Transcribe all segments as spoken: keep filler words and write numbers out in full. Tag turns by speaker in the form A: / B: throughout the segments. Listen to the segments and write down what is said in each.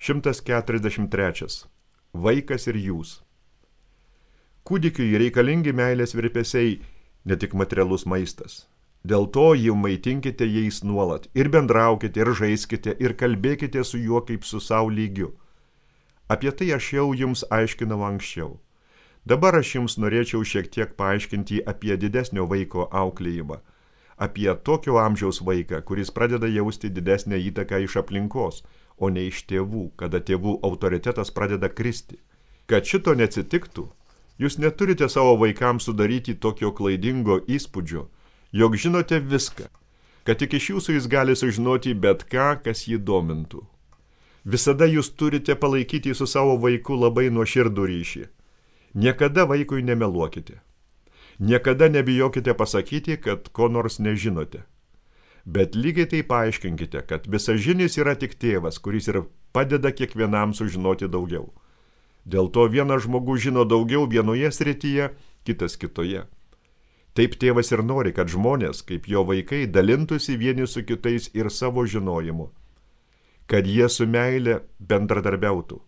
A: šimtas keturiasdešimt trečias. Vaikas ir jūs. Kūdikiui reikalingi meilės virpesiai, ne tik materialus maistas. Dėl to jau maitinkite jais nuolat ir bendraukite, ir žaiskite, ir kalbėkite su juo kaip su savo lygiu. Apie tai aš jau jums aiškinau anksčiau. Dabar aš jums norėčiau šiek tiek paaiškinti apie didesnio vaiko auklėjimą, apie tokio amžiaus vaiką, kuris pradeda jausti didesnę įtaką iš aplinkos, o ne iš tėvų, kada tėvų autoritetas pradeda kristi. Kad šito neatsitiktų, jūs neturite savo vaikams sudaryti tokio klaidingo įspūdžio, jog žinote viską, kad tik iš jūsų jis gali sužinoti bet ką, kas jį domintų. Visada jūs turite palaikyti su savo vaiku labai nuoširdų ryšį. Niekada vaikui nemeluokite. Niekada nebijokite pasakyti, kad ko nors nežinote. Bet lygiai tai paaiškinkite, kad visažinis yra tik tėvas, kuris ir padeda kiekvienam sužinoti daugiau. Dėl to vienas žmogus žino daugiau vienoje srityje, kitas kitoje. Taip tėvas ir nori, kad žmonės, kaip jo vaikai, dalintųsi vieni su kitais ir savo žinojimu, kad jie su meile bendradarbiautų.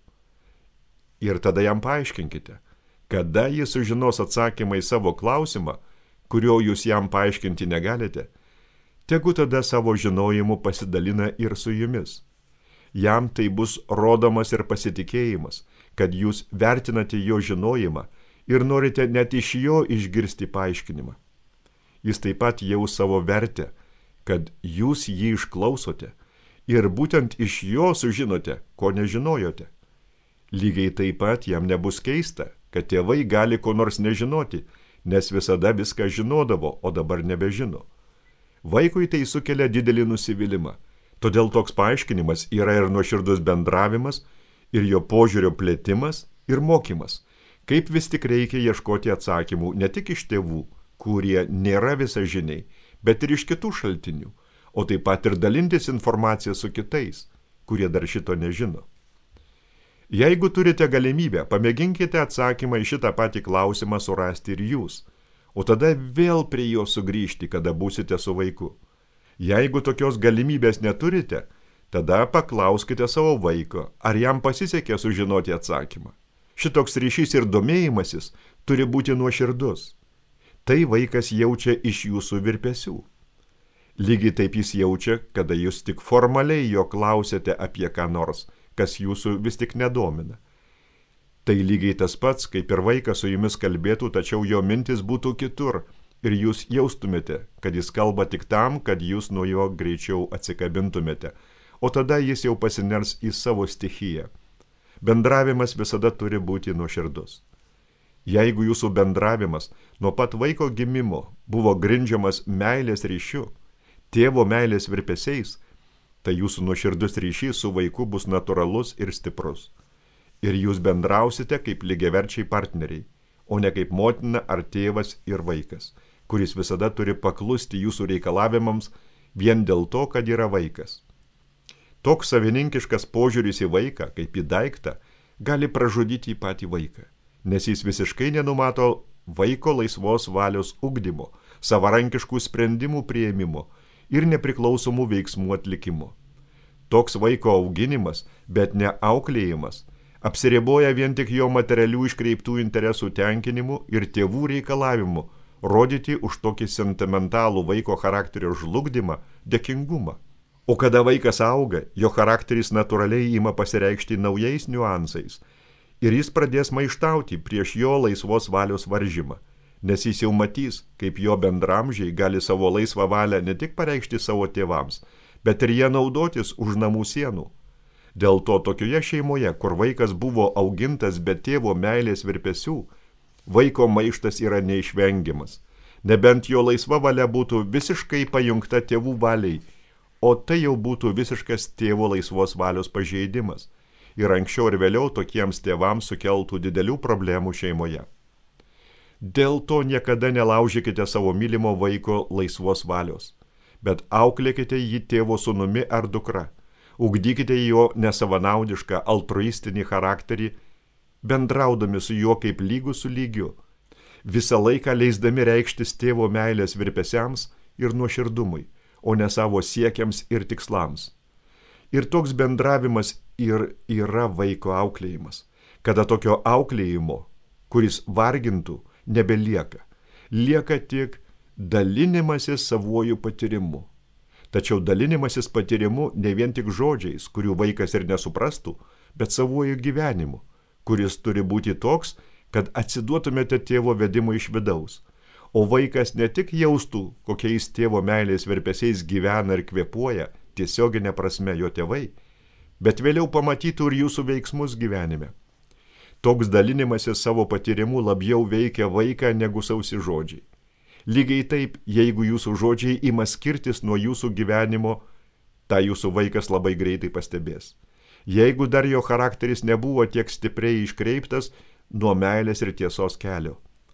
A: Ir tada jam paaiškinkite, kada jis sužinos atsakymą į savo klausimą, kurio jūs jam paaiškinti negalite, tegu tada savo žinojimu pasidalina ir su jumis. Jam tai bus rodomas ir pasitikėjimas, kad jūs vertinate jo žinojimą ir norite net iš jo išgirsti paaiškinimą. Jis taip pat jau savo vertę, kad jūs jį išklausote ir būtent iš jo sužinote, ko nežinojote. Lygiai taip pat jam nebus keista, kad tėvai gali ko nors nežinoti, nes visada viską žinodavo, o dabar nebežino. Vaikui tai sukelia didelį nusivylimą, todėl toks paaiškinimas yra ir nuoširdus bendravimas, ir jo požiūrio plėtimas, ir mokymas, kaip vis tik reikia ieškoti atsakymų ne tik iš tėvų, kurie nėra visažiniai, bet ir iš kitų šaltinių, o taip pat ir dalintis informaciją su kitais, kurie dar šito nežino. Jeigu turite galimybę, pamėginkite atsakymą į šitą patį klausimą surasti ir jūs, o tada vėl prie jo sugrįžti, kada būsite su vaiku. Jeigu tokios galimybės neturite, tada paklauskite savo vaiko, ar jam pasisekė sužinoti atsakymą. Šitoks ryšys ir domėjimasis turi būti nuoširdus. Tai vaikas jaučia iš jūsų virpesių. Lygiai taip jis jaučia, kada jūs tik formaliai jo klausėte apie ką nors, kas jūsų vis tik nedomina. Tai lygiai tas pats, kaip ir vaikas su jumis kalbėtų, tačiau jo mintis būtų kitur ir jūs jaustumėte, kad jis kalba tik tam, kad jūs nuo jo greičiau atsikabintumėte, o tada jis jau pasiners į savo stichiją. Bendravimas visada turi būti nuoširdus. Jeigu jūsų bendravimas nuo pat vaiko gimimo buvo grindžiamas meilės ryšiu, tėvo meilės virpesiais, tai jūsų nuoširdus ryšys su vaiku bus natūralus ir stiprus. Ir jūs bendrausite kaip lygiaverčiai partneriai, o ne kaip motina ar tėvas ir vaikas, kuris visada turi paklusti jūsų reikalavimams vien dėl to, kad yra vaikas. Toks savininkiškas požiūris į vaiką, kaip į daiktą, gali pražudyti į patį vaiką, nes jis visiškai nenumato vaiko laisvos valios ugdymo, savarankiškų sprendimų priėmimo ir nepriklausomų veiksmų atlikimo. Toks vaiko auginimas, bet ne auklėjimas, apsiriboja vien tik jo materialių iškreiptų interesų tenkinimu ir tėvų reikalavimu rodyti už tokį sentimentalų vaiko charakterio žlugdymą dėkingumą. O kada vaikas auga, jo charakteris natūraliai ima pasireikšti naujais niuansais ir jis pradės maištauti prieš jo laisvos valios varžymą, nes jis jau matys, kaip jo bendramžiai gali savo laisvą valią ne tik pareikšti savo tėvams, bet ir jie naudotis už namų sienų. Dėl to tokioje šeimoje, kur vaikas buvo augintas be tėvo meilės virpesių, vaiko maištas yra neišvengiamas, nebent jo laisva valia būtų visiškai pajungta tėvų valiai, o tai jau būtų visiškas tėvo laisvos valios pažeidimas ir anksčiau ir vėliau tokiems tėvams sukeltų didelių problemų šeimoje. Dėl to niekada nelaužykite savo mylimo vaiko laisvos valios, bet auklėkite jį tėvo sūnumi ar dukra, ugdykite jo nesavanaudišką altruistinį charakterį, bendraudami su juo kaip lygus su lygiu, visą laiką leisdami reikštis tėvo meilės virpesiams ir nuoširdumui, o ne savo siekiams ir tikslams. Ir toks bendravimas ir yra vaiko auklėjimas. Kada tokio auklėjimo, kuris vargintų, nebelieka. Lieka tik dalinimasis savuoju patyrimu. Tačiau dalinimasis patyrimu ne vien tik žodžiais, kurių vaikas ir nesuprastų, bet savuoju gyvenimu, kuris turi būti toks, kad atsiduotumėte tėvo vedimo iš vidaus. O vaikas ne tik jaustų, kokiais tėvo meilės virpesiais gyvena ir kvėpuoja, tiesioginė prasme jo tėvai, bet vėliau pamatytų ir jūsų veiksmus gyvenime. Toks dalinimasis savo patyrimu labiau veikia vaiką negu sausi žodžiai. Lygiai taip, jeigu jūsų žodžiai ima skirtis nuo jūsų gyvenimo, tą jūsų vaikas labai greitai pastebės. Jeigu dar jo charakteris nebuvo tiek stipriai iškreiptas nuo meilės ir tiesos kelio.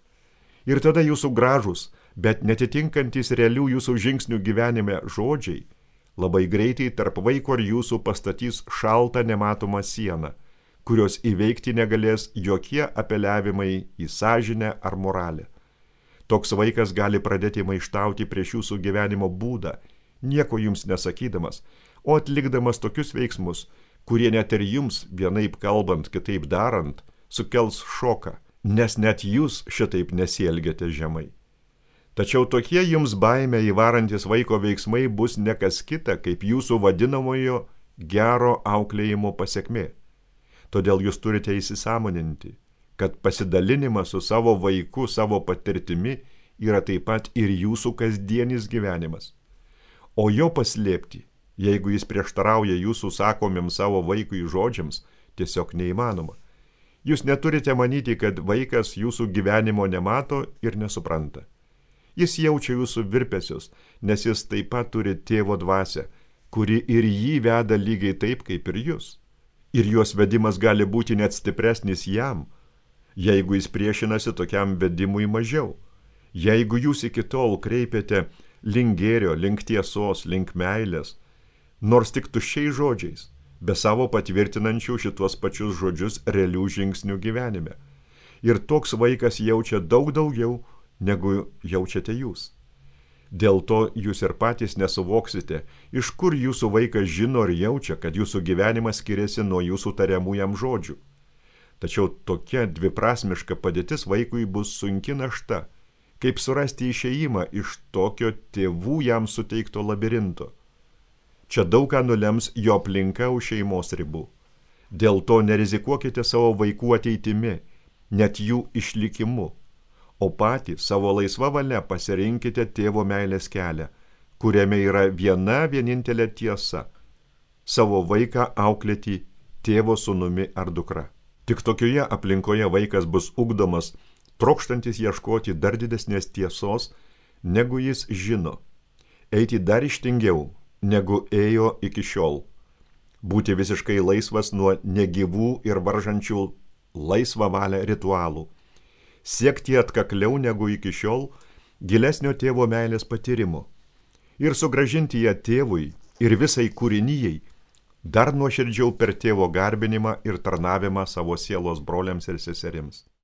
A: Ir tada jūsų gražus, bet netitinkantys realių jūsų žingsnių gyvenime žodžiai labai greitai tarp vaiko ir jūsų pastatys šaltą nematomą sieną, kurios įveikti negalės jokie apeliavimai į sąžinę ar moralę. Toks vaikas gali pradėti maištauti prieš jūsų gyvenimo būdą, nieko jums nesakydamas, o atlikdamas tokius veiksmus, kurie net ir jums, vienaip kalbant, kitaip darant, sukels šoką, nes net jūs šitaip nesielgiate žemai. Tačiau tokie jums baimę įvarantis vaiko veiksmai bus ne kas kita, kaip jūsų vadinamojo gero auklėjimo pasekmė. Todėl jūs turite įsisąmoninti, kad pasidalinimas su savo vaiku, savo patirtimi yra taip pat ir jūsų kasdienis gyvenimas. O jo paslėpti, jeigu jis prieštarauja jūsų sakomiems savo vaikui žodžiams, tiesiog neįmanoma. Jūs neturite manyti, kad vaikas jūsų gyvenimo nemato ir nesupranta. Jis jaučia jūsų virpesius, nes jis taip pat turi tėvo dvasią, kuri ir jį veda lygiai taip, kaip ir jūs. Ir jos vedimas gali būti net stipresnis jam, jeigu jis priešinasi tokiam vedimui mažiau. Jeigu jūs iki tol kreipiate link gėrio, link tiesos, link meilės, nors tik tuščiais žodžiais, be savo patvirtinančių šituos pačius žodžius realių žingsnių gyvenime. Ir toks vaikas jaučia daug daugiau, negu jaučiate jūs. Dėl to jūs ir patys nesuvoksite, iš kur jūsų vaikas žino ir jaučia, kad jūsų gyvenimas skiriasi nuo jūsų tariamų jam žodžių. Tačiau tokia dviprasmiška padėtis vaikui bus sunki našta, kaip surasti išėjimą iš tokio tėvų jam suteikto labirinto. Čia daug ką nulems jo aplinka už šeimos ribų. Dėl to nerizikuokite savo vaikų ateitimi, net jų išlikimu, o patys savo laisva valia pasirinkite tėvo meilės kelią, kuriame yra viena vienintelė tiesa – savo vaiką auklėti tėvo sūnumi ar dukra. Tik tokioje aplinkoje vaikas bus ugdomas, trokštantis ieškoti dar didesnės tiesos, negu jis žino, eiti dar ištingiau, negu ėjo iki šiol, būti visiškai laisvas nuo negyvų ir varžančių laisvą valią ritualų, siekti atkakliau negu iki šiol gilesnio tėvo meilės patyrimo ir sugrąžinti ją tėvui ir visai kūrinijai dar nuoširdžiau per tėvo garbinimą ir tarnavimą savo sielos broliams ir seserims.